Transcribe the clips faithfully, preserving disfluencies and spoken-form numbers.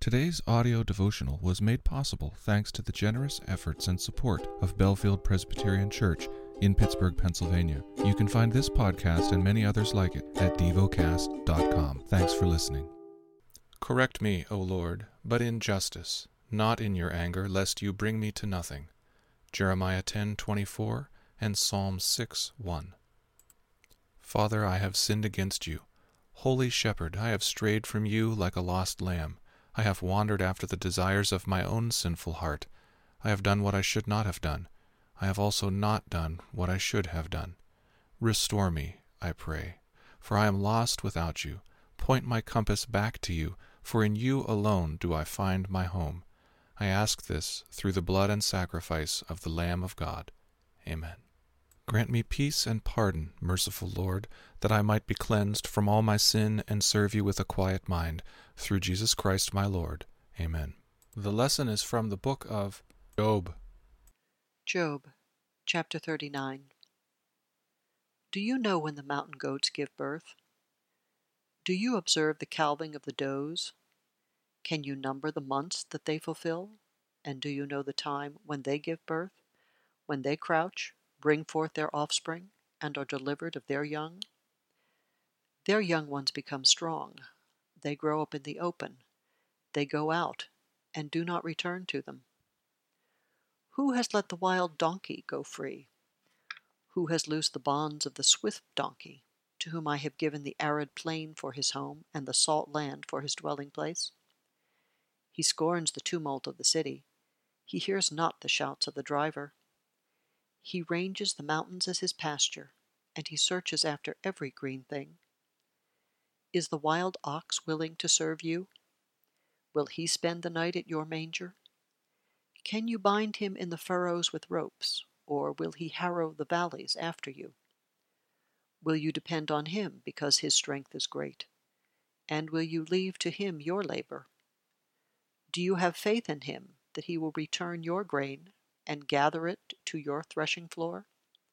Today's audio devotional was made possible thanks to the generous efforts and support of Bellefield Presbyterian Church in Pittsburgh, Pennsylvania. You can find this podcast and many others like it at devocast dot com. Thanks for listening. Correct me, O Lord, but in justice, not in your anger, lest you bring me to nothing. Jeremiah ten twenty-four and Psalm six one. Father, I have sinned against you. Holy Shepherd, I have strayed from you like a lost lamb. I have wandered after the desires of my own sinful heart. I have done what I should not have done. I have also not done what I should have done. Restore me, I pray, for I am lost without you. Point my compass back to you, for in you alone do I find my home. I ask this through the blood and sacrifice of the Lamb of God. Amen. Grant me peace and pardon, merciful Lord, that I might be cleansed from all my sin and serve you with a quiet mind, through Jesus Christ my Lord. Amen. The lesson is from the book of Job. Job, chapter thirty-nine. Do you know when the mountain goats give birth? Do you observe the calving of the does? Can you number the months that they fulfill? And do you know the time when they give birth, when they crouch, bring forth their offspring, and are delivered of their young? Their young ones become strong. They grow up in the open. They go out, and do not return to them. Who has let the wild donkey go free? Who has loosed the bonds of the swift donkey, to whom I have given the arid plain for his home, and the salt land for his dwelling place? He scorns the tumult of the city. He hears not the shouts of the driver. He ranges the mountains as his pasture, and he searches after every green thing. Is the wild ox willing to serve you? Will he spend the night at your manger? Can you bind him in the furrows with ropes, or will he harrow the valleys after you? Will you depend on him because his strength is great? And will you leave to him your labor? Do you have faith in him that he will return your grain and gather it to your threshing floor?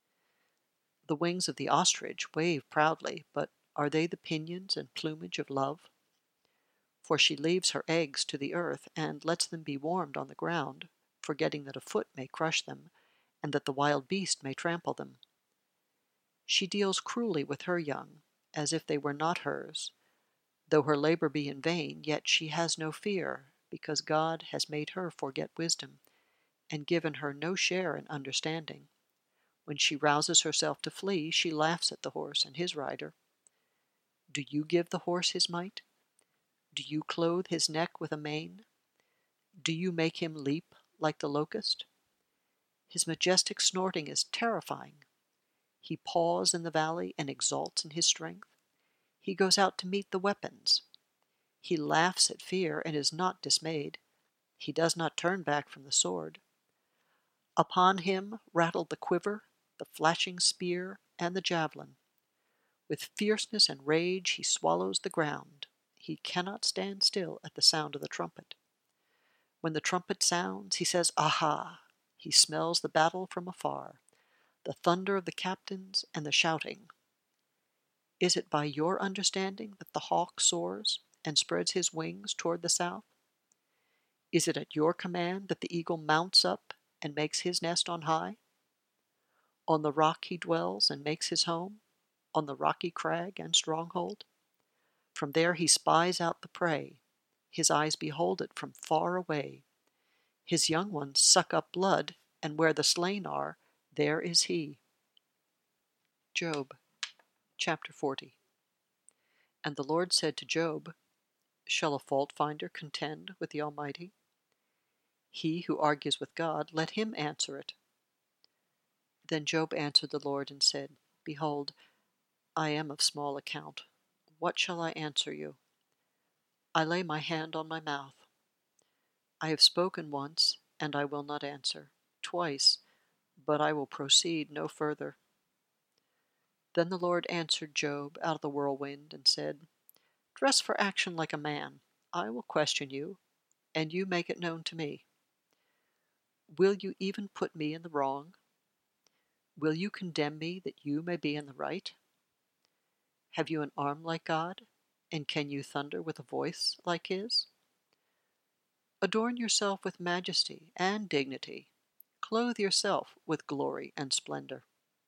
The wings of the ostrich wave proudly, but are they the pinions and plumage of love? For she leaves her eggs to the earth and lets them be warmed on the ground, forgetting that a foot may crush them, and that the wild beast may trample them. She deals cruelly with her young, as if they were not hers. Though her labor be in vain, yet she has no fear, because God has made her forget wisdom, and given her no share in understanding. When she rouses herself to flee, she laughs at the horse and his rider. Do you give the horse his might? Do you clothe his neck with a mane? Do you make him leap like the locust? His majestic snorting is terrifying. He paws in the valley and exalts in his strength. He goes out to meet the weapons. He laughs at fear and is not dismayed. He does not turn back from the sword. Upon him rattle the quiver, the flashing spear, and the javelin. With fierceness and rage he swallows the ground. He cannot stand still at the sound of the trumpet. When the trumpet sounds, he says, "Aha!" He smells the battle from afar, the thunder of the captains and the shouting. Is it by your understanding that the hawk soars and spreads his wings toward the south? Is it at your command that the eagle mounts up and makes his nest on high? On the rock he dwells and makes his home, on the rocky crag and stronghold. From there he spies out the prey. His eyes behold it from far away. His young ones suck up blood, and where the slain are, there is he. Job, chapter forty. And the Lord said to Job, Shall a fault finder contend with the Almighty? He who argues with God, let him answer it. Then Job answered the Lord and said, Behold, I am of small account. What shall I answer you? I lay my hand on my mouth. I have spoken once, and I will not answer, twice, but I will proceed no further. Then the Lord answered Job out of the whirlwind and said, Dress for action like a man. I will question you, and you make it known to me. Will you even put me in the wrong? Will you condemn me that you may be in the right? Have you an arm like God, and can you thunder with a voice like his? Adorn yourself with majesty and dignity. Clothe yourself with glory and splendor.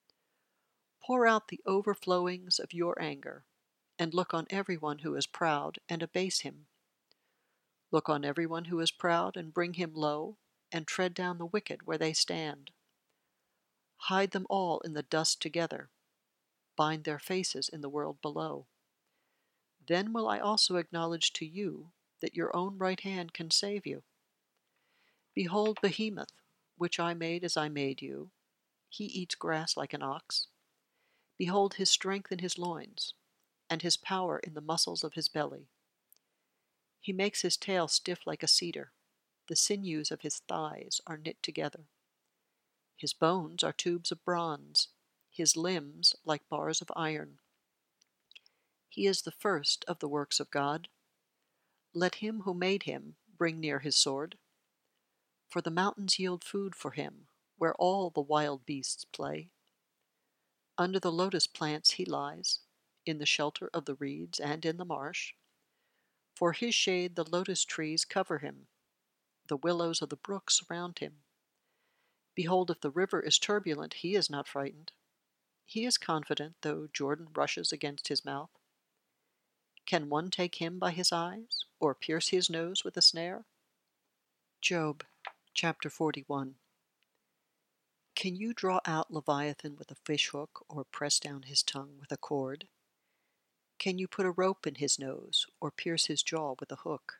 Pour out the overflowings of your anger, and look on everyone who is proud and abase him. Look on everyone who is proud and bring him low, and tread down the wicked where they stand. Hide them all in the dust together. Bind their faces in the world below. Then will I also acknowledge to you that your own right hand can save you. Behold Behemoth, which I made as I made you. He eats grass like an ox. Behold his strength in his loins, and his power in the muscles of his belly. He makes his tail stiff like a cedar. The sinews of his thighs are knit together. His bones are tubes of bronze, his limbs like bars of iron. He is the first of the works of God. Let him who made him bring near his sword. For the mountains yield food for him, where all the wild beasts play. Under the lotus plants he lies, in the shelter of the reeds and in the marsh. For his shade the lotus trees cover him, the willows of the brook surround him. Behold, if the river is turbulent, he is not frightened. He is confident, though Jordan rushes against his mouth. Can one take him by his eyes, or pierce his nose with a snare? Job, chapter forty-one. Can you draw out Leviathan with a fishhook, or press down his tongue with a cord? Can you put a rope in his nose, or pierce his jaw with a hook?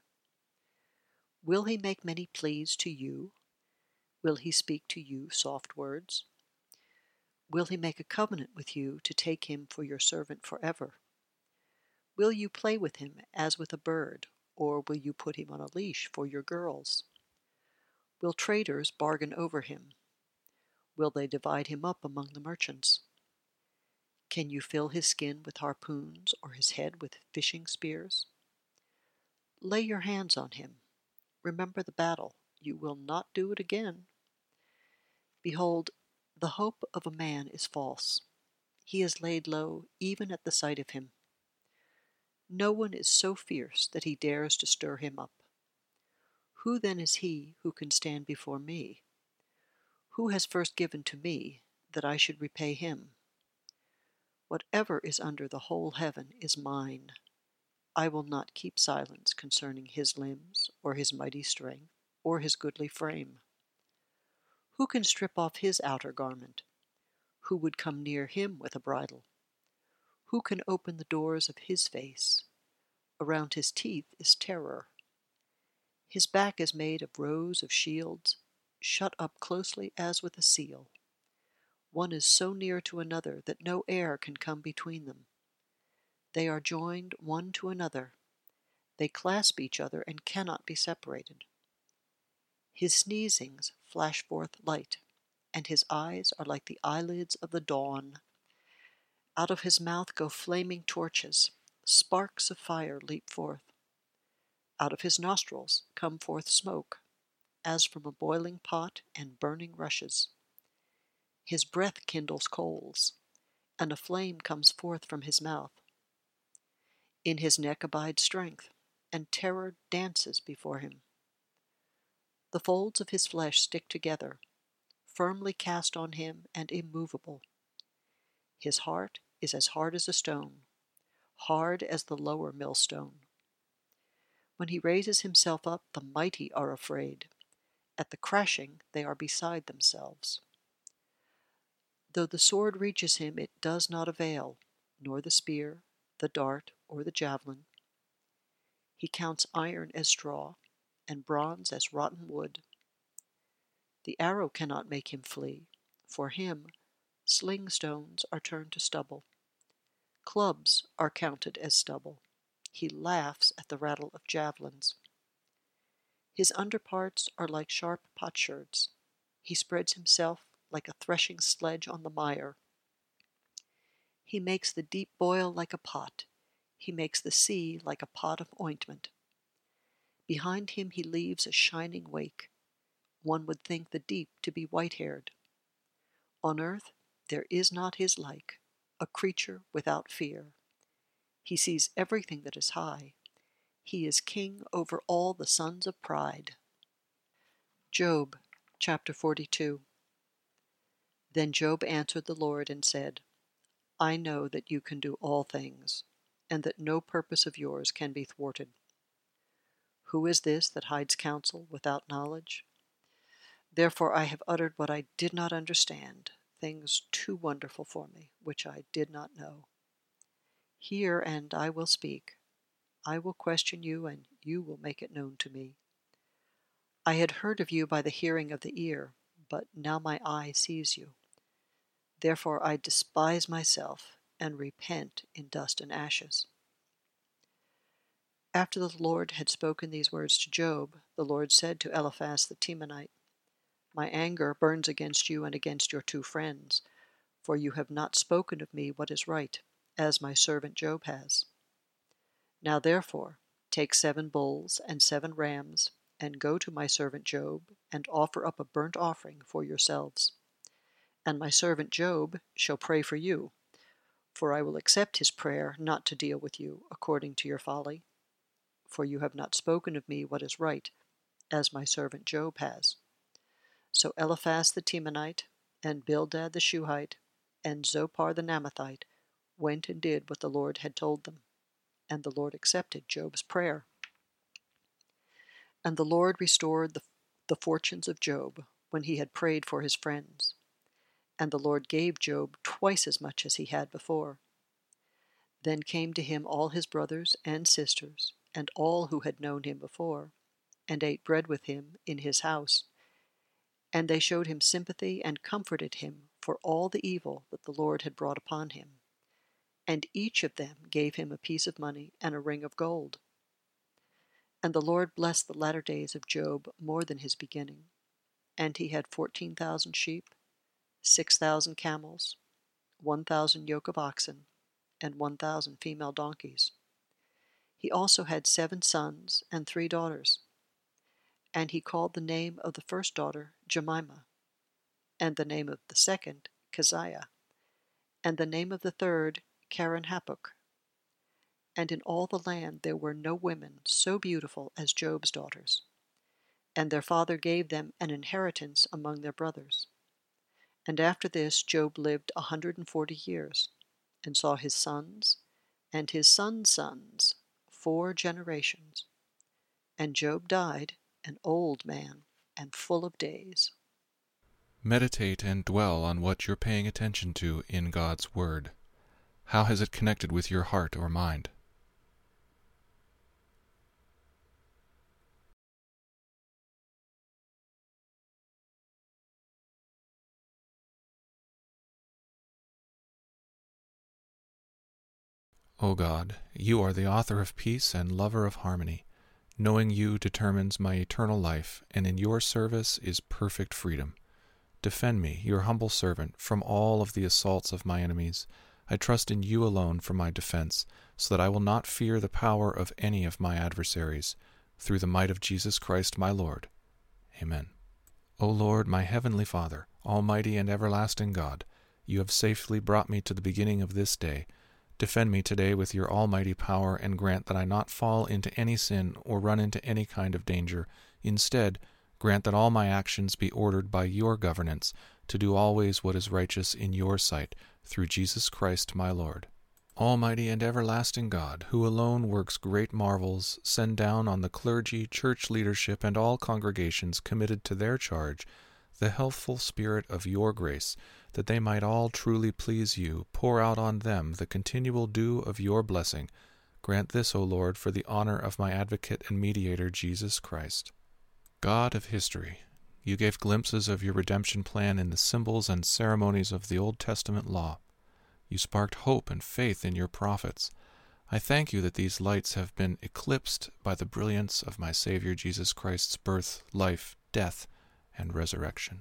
Will he make many pleas to you? Will he speak to you soft words? Will he make a covenant with you to take him for your servant forever? Will you play with him as with a bird, or will you put him on a leash for your girls? Will traders bargain over him? Will they divide him up among the merchants? Can you fill his skin with harpoons, or his head with fishing spears? Lay your hands on him. Remember the battle. You will not do it again. Behold, the hope of a man is false. He is laid low even at the sight of him. No one is so fierce that he dares to stir him up. Who then is he who can stand before me? Who has first given to me, that I should repay him? Whatever is under the whole heaven is mine. I will not keep silence concerning his limbs, or his mighty strength, or his goodly frame. Who can strip off his outer garment? Who would come near him with a bridle? Who can open the doors of his face? Around his teeth is terror. His back is made of rows of shields, shut up closely as with a seal. One is so near to another that no air can come between them. They are joined one to another. They clasp each other and cannot be separated. His sneezings flash forth light, and his eyes are like the eyelids of the dawn. Out of his mouth go flaming torches. Sparks of fire leap forth. Out of his nostrils come forth smoke, as from a boiling pot and burning rushes. His breath kindles coals, and a flame comes forth from his mouth. In his neck abides strength, and terror dances before him. The folds of his flesh stick together, firmly cast on him and immovable. His heart is as hard as a stone, hard as the lower millstone. When he raises himself up, the mighty are afraid. At the crashing, they are beside themselves. Though the sword reaches him, it does not avail, nor the spear, the dart, or the javelin. He counts iron as straw, and bronze as rotten wood. The arrow cannot make him flee. For him, sling stones are turned to stubble. Clubs are counted as stubble. He laughs at the rattle of javelins. His underparts are like sharp potsherds. He spreads himself like a threshing sledge on the mire. He makes the deep boil like a pot. He makes the sea like a pot of ointment. Behind him he leaves a shining wake. One would think the deep to be white-haired. On earth there is not his like, a creature without fear. He sees everything that is high. He is king over all the sons of pride. Job chapter forty-two. Then Job answered the Lord and said, I know that you can do all things, and that no purpose of yours can be thwarted. Who is this that hides counsel without knowledge? Therefore I have uttered what I did not understand, things too wonderful for me, which I did not know. Hear, and I will speak. I will question you, and you will make it known to me. I had heard of you by the hearing of the ear, but now my eye sees you. Therefore I despise myself, and repent in dust and ashes. After the Lord had spoken these words to Job, the Lord said to Eliphaz the Temanite, My anger burns against you and against your two friends, for you have not spoken of me what is right, as my servant Job has. Now therefore, take seven bulls and seven rams, and go to my servant Job, and offer up a burnt offering for yourselves. And my servant Job shall pray for you, for I will accept his prayer not to deal with you according to your folly, for you have not spoken of me what is right, as my servant Job has. So Eliphaz the Temanite, and Bildad the Shuhite, and Zophar the Naamathite went and did what the Lord had told them, and the Lord accepted Job's prayer. And the Lord restored the, the fortunes of Job when he had prayed for his friends. And the Lord gave Job twice as much as he had before. Then came to him all his brothers and sisters, and all who had known him before, and ate bread with him in his house. And they showed him sympathy and comforted him for all the evil that the Lord had brought upon him. And each of them gave him a piece of money and a ring of gold. And the Lord blessed the latter days of Job more than his beginning. And he had fourteen thousand sheep, six thousand camels, one thousand yoke of oxen, and one thousand female donkeys. He also had seven sons and three daughters. And he called the name of the first daughter Jemimah, and the name of the second Keziah, and the name of the third Keren-happuch. And in all the land there were no women so beautiful as Job's daughters. And their father gave them an inheritance among their brothers. And after this Job lived a hundred and forty years, and saw his sons, and his sons' sons, four generations. And Job died an old man and full of days. Meditate and dwell on what you're paying attention to in God's Word. How has it connected with your heart or mind? O God, you are the author of peace and lover of harmony. Knowing you determines my eternal life, and in your service is perfect freedom. Defend me, your humble servant, from all of the assaults of my enemies. I trust in you alone for my defense, so that I will not fear the power of any of my adversaries. Through the might of Jesus Christ my Lord. Amen. O Lord, my heavenly Father, almighty and everlasting God, you have safely brought me to the beginning of this day. Defend me today with your almighty power, and grant that I not fall into any sin or run into any kind of danger. Instead, grant that all my actions be ordered by your governance, to do always what is righteous in your sight, through Jesus Christ my Lord. Almighty and everlasting God, who alone works great marvels, send down on the clergy, church leadership, and all congregations committed to their charge the healthful spirit of your grace, that they might all truly please you. Pour out on them the continual dew of your blessing. Grant this, O Lord, for the honor of my advocate and mediator, Jesus Christ. God of history, you gave glimpses of your redemption plan in the symbols and ceremonies of the Old Testament law. You sparked hope and faith in your prophets. I thank you that these lights have been eclipsed by the brilliance of my Savior Jesus Christ's birth, life, death, and resurrection.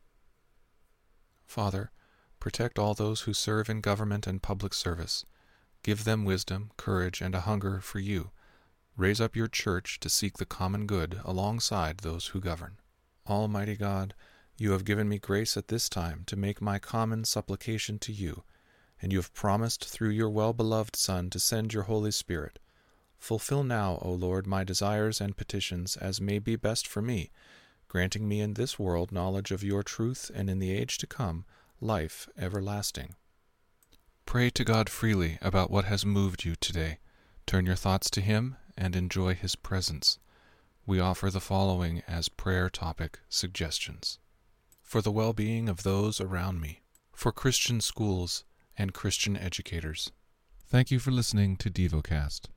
Father, protect all those who serve in government and public service. Give them wisdom, courage, and a hunger for you. Raise up your church to seek the common good alongside those who govern. Almighty God, you have given me grace at this time to make my common supplication to you, and you have promised through your well-beloved Son to send your Holy Spirit. Fulfill now, O Lord, my desires and petitions as may be best for me. granting me in this world knowledge of your truth, and in the age to come, life everlasting. Pray to God freely about what has moved you today. Turn your thoughts to Him and enjoy His presence. We offer the following as prayer topic suggestions: for the well-being of those around me, for Christian schools and Christian educators. Thank you for listening to DevoCast.